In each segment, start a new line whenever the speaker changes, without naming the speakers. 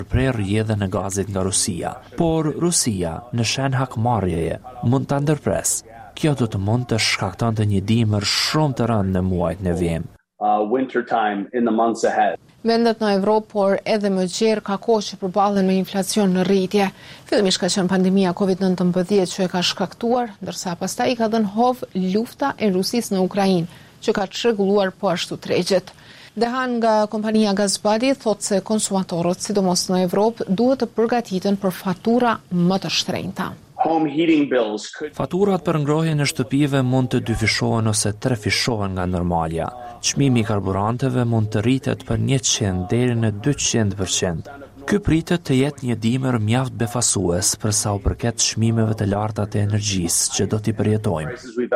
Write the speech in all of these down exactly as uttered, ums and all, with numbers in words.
Për rrjedhjen e gazit nga Rusia, por Rusia në shen hakmarrjeje mund ta ndërpres. Kjo do të mund të shkaktonte një dimër shumë të rëndë në muajt në vijim.
Uh, winter time in the months ahead.
Vendet në Evropë, por edhe më gjerë ka kohë që përballen me inflacion në rritje. Fillimisht ka qenë pandemia covid nëntëmbëdhjetë që e ka shkaktuar, ndërsa pastaj ka dhënë hov lufta e Rusisë në Ukrainë, që ka çrregulluar po ashtu tregjet. Dehan nga kompania Gazbadi thotë se konsumatorët, sidomos në Evropë, duhet të përgatiten për fatura më të shtrenjta.
Home heating bills could...
Faturat për ngrohjen e shtëpive mund të dyfishohen ose trefishohen nga normalja. Çmimi i karburanteve mund të rritet për njëqind deri në dyqind përqind. Ky pritet të jetë një dimër mjaft befasues për sa u përket çmimeve të larta të energjisë që do t'i përjetojmë.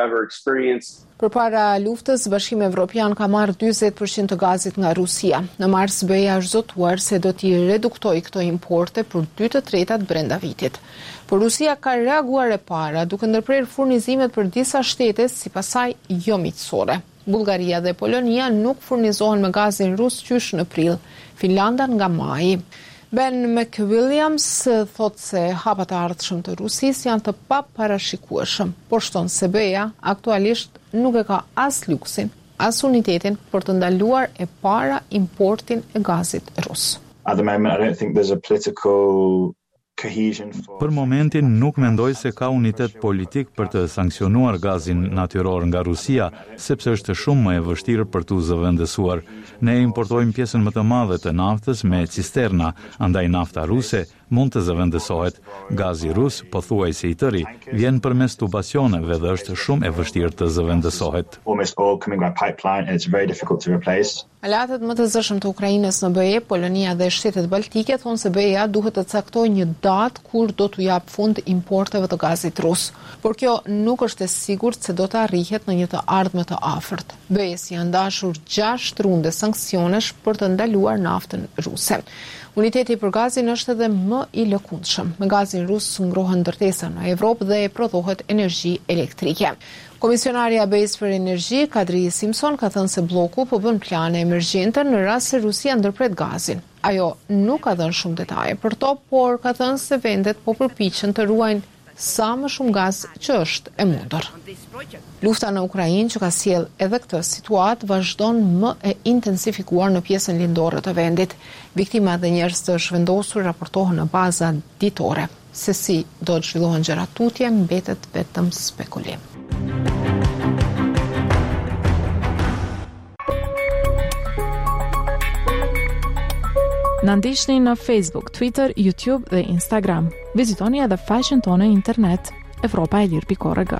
Përpara luftës, Bashkimi Evropian ka marrë dyzet përqind të gazit nga Rusia. Në mars B E A është zotuar se do t'i reduktojë këto importe për dy të tretat brenda vitit. Por Rusia ka reaguar e para duke ndërprerë furnizimet për disa shtete si pasaj jo miqësore. Bullgaria dhe Polonia nuk furnizohen me gazin rus qysh në prill, Finlanda nga maji. Ben McWilliams thot se hapat e ardhshëm të Rusisë janë të paparashikueshëm, por shton se B E A aktualisht nuk e ka as luksin, as unitetin për të ndaluar e para importin e gazit rus.
At the moment, I don't think there's a political cohesion for...
Për momentin nuk mendoj se ka unitet politik për të sankcionuar gazin natyror nga Rusia, sepse është shumë më e vështirë për t'u zëvendësuar. Ne importojmë pjesën më të madhe të naftës me cisterna, andaj nafta ruse mund të zëvendësohet. Gazi rus, pothuajse i tëri, vjen përmes tubacioneve dhe është shumë e vështirë të zëvendësohet.
Almost all coming by pipeline and it's very difficult to replace.
Aleatët më të zëshëm të Ukrainës në B E, Polonia dhe shtetet baltike thonë se B E A duhet të caktojë një datë kur do t'u jap fund importeve të gazit rus. Por kjo nuk është e sigurt se do të arrihet në një të ardhme të afërt. B E-s janë dashur gjashtë runde sanksionesh për të ndaluar naftën ruse. Uniteti për gazin është edhe më i lëkundshëm. Me gazin rus ngrohen ndërtesa në Evropë dhe prodhohet energji elektrike. Komisionarja B E-s për energji, Kadri Simpson, ka thënë se bloku po bën plane emergjente në rast se Rusia ndërpret gazin. Ajo nuk ka dhënë shumë detaje për to, por ka thënë se vendet po përpiqen të ruajnë sa më shumë gaz që është e mundur. Lufta në Ukrainë që ka sjell edhe këtë situatë vazhdon më e intensifikuar në pjesën lindore të vendit. Viktimat dhe njerëz të zhvendosur raportohen në baza ditore. Se si do të zhvillohen gjërat tutje mbetet vetëm spekulim.
Na ndiqni në Facebook, Twitter, YouTube dhe Instagram. Vizitoni edhe faqen tonë internet evropa e lirë pikë org.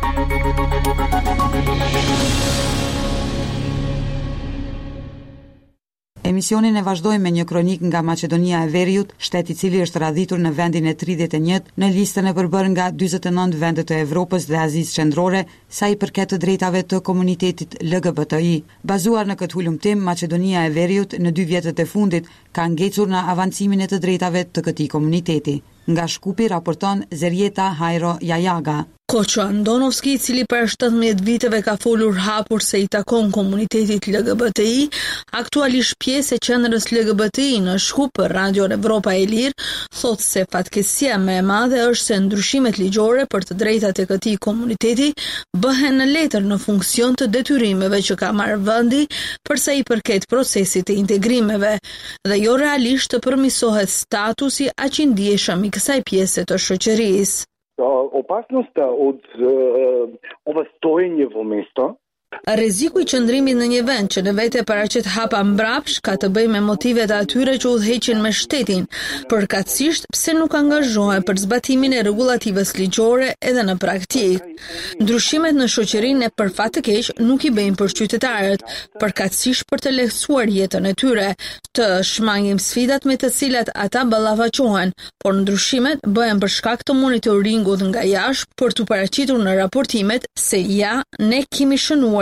Emisionin e vazhdojmë me një kronik nga Maqedonia e Veriut, shtet i cili është radhitur në vendin e tridhjetë e njëtë në listën e përbërë nga dyzet e nëntë vendet të Evropës dhe Azisë Qendrore, sa i përket të drejtave të komunitetit L G B T I. Bazuar në këtë hulumtim, Maqedonia e Veriut në dy vjetët e fundit ka ngecur në avancimin e të drejtave të këtij komuniteti. Nga Shkupi raporton Zerjeta Hajro Jajaga.
Koço Andonovski, i cili për shtatëmbëdhjetë viteve ka folur hapur se i takon komunitetit L G B T I, aktualisht pjesë e qendrës L G B T I në Shkup për Radio Evropa e Lirë, thotë se fatkeqësia më e madhe është se ndryshimet ligjore për të drejtat e këtij komuniteti bëhen në letër në funksion të detyrimeve që ka marrë vendi përsa i përket procesit të integrimeve dhe jo realisht të përmirësohet statusi aq i ndjeshëm i kësaj pjese të shoqërisë.
Opasnosta od uh, ovostojnjevo mesto.
Rreziku i qëndrimit në një vend që në vete paraqet hapa mbrapsht ka të bëjë me motivet e atyre që udhëheqin me shtetin, përkatësisht pse nuk angazhohen për zbatimin e rregullativës ligjore edhe në praktikë. Ndryshimet në shoqërinë e për fat të keq nuk i bëjnë për qytetarët, përkatësisht për të lehtësuar jetën e tyre, të shmangim sfidat me të cilat ata ballafaqohen, por ndryshimet bëhen për shkak të monitoringut nga jashtë për të paraqitur në raportimet se ja ne kemi shënuar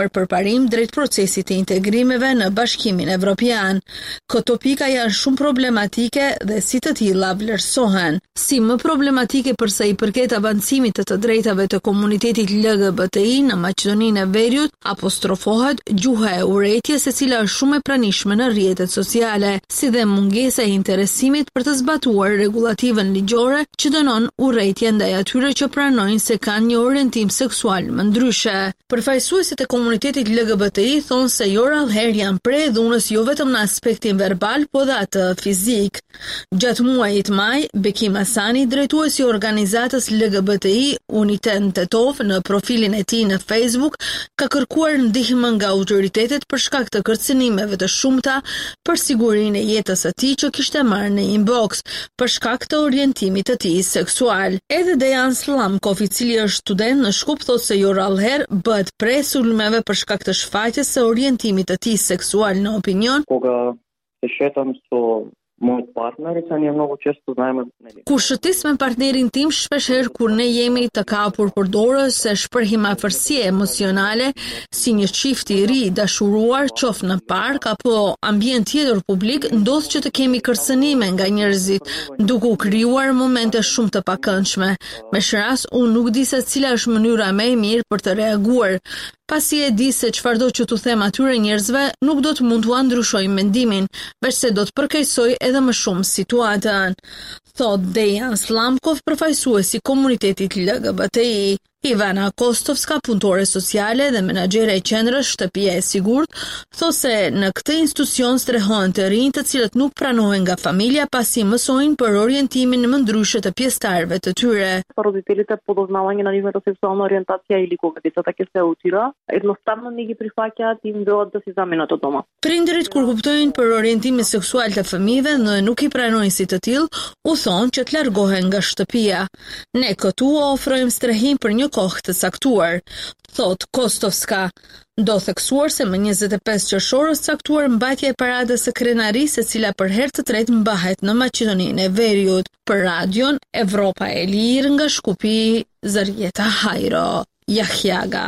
pranuar përparim drejt procesit të integrimeve në Bashkimin Evropian. Këto pika janë shumë problematike dhe si të tilla vlerësohen. Si më problematike përsa i përket avancimit të të drejtave të komunitetit L G B T I në Maqedoninë e Veriut, apostrofohet gjuha e urrëties e cila është shumë e pranishme në rrjetet sociale, si dhe mungesa e interesimit për të zbatuar rregullativën ligjore që dënon urrëtitje ndaj atyre që pranojnë se kanë një orientim seksual më ndryshe. Përfaqësuesit e komunitetit L G B T I thonë se jo rallëherë janë pre dhunës jo vetëm në aspektin verbal, po dhe atë fizik. Gjatë muajit maj, Bekim Hasani, drejtuesi i organizatës L G B T I Unitet Tetov në profilin e tij në Facebook, ka kërkuar ndihmë nga autoritetet për shkak të kërcënimeve të shumta për sigurinë e jetës së tij që kishte marrë në inbox për shkak të orientimit të tij seksual. Edhe Dejan Slamkov, i cili është student në Shkup, thotë se jo rallëherë bëhet pre sulmeve për shkak të shfaqjes së orientimit të tij seksual në opinion.
Кога се шетам со мојот партнер, и ние многу често знаеме, нели.
Kur shëtis me partnerin tim, shpeshherë kur ne jemi të kapur për dorë se shprehim afërsie emocionale si një çift i ri dashuruar, qoftë në park apo ambient tjetër publik, ndodh që të kemi kërcënime nga njerëzit, duke u krijuar momente shumë të pakëndshme. Me shras, unë nuk di se cila është mënyra më e mirë për të reaguar. Pasi e di se çfarëdo që t'u them atyre njerëzve, nuk do të mund t'u ndryshoj mendimin, veçse do të përkeqësoj edhe më shumë situatën. Thot Dejan Slamkov, përfaqësuesi i komunitetit L G B T I. Ivana Kostovska, punëtore sociale dhe menaxhere e qendrës Shtëpia e Sigurt, thotë se në këtë institucion strehohen të rinj të cilët nuk pranohen nga familja pasi mësojnë për orientimin më ndryshe të pjesëtarëve të tyre.
Родителите подознавање на нивната сексуална ориентација или кога децата ќе се аутира, едноставно не ги прифаќаат и им велат да си заменат од дома.
Prindërit kur kuptojnë për orientimin seksual të fëmijëve dhe nuk i pranojnë si të tillë, u thonë që të largohen nga shtëpia. Ne këtu ofrojmë strehim për një kohë të caktuar, thot Kostovska. Do theksuar se më njëzet e pesë qershor është caktuar mbajtja e paradës së krenarisë, e cila për herë të tretë mbahet në Maqedoninë e Veriut. Për radion Evropa e Lirë nga Shkupi, Zërjeta Hajro, Jahjaga.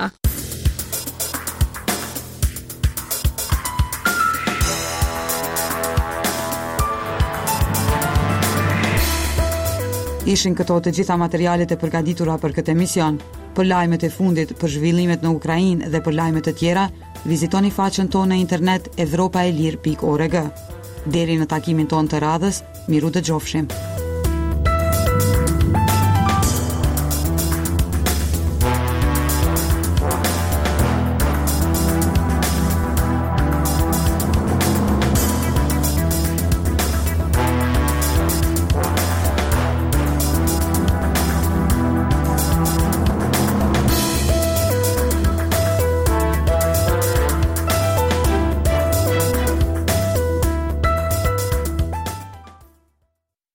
Ishin këto të gjitha materialet e përgatitura për këtë emision. Për lajmet e fundit, për zhvillimet në Ukrainë dhe për lajmet të tjera, vizitoni faqen tonë në internet evropaelir pikë org. Deri në takimin tonë të radhës, miru dëgjofshim.